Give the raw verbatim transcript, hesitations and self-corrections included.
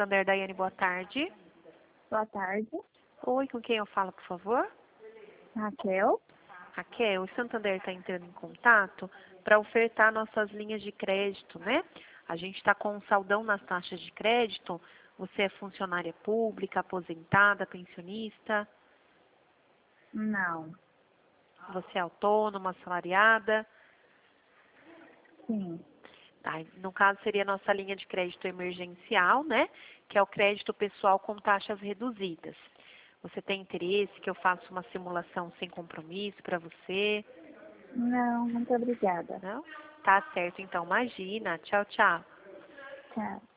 Santander, Daiane, boa tarde. Boa tarde. Oi, com quem eu falo, por favor? Raquel. Raquel, o Santander está entrando em contato para ofertar nossas linhas de crédito, né? A gente está com um saldão nas taxas de crédito. Você é funcionária pública, aposentada, pensionista? Não. Você é autônoma, assalariada? Sim. Tá, no caso seria a nossa linha de crédito emergencial, né? Que é o crédito pessoal com taxas reduzidas. Você tem interesse que eu faça uma simulação sem compromisso para você? Não, muito obrigada. Não? Tá certo, então. Imagina. Tchau, tchau. Tchau.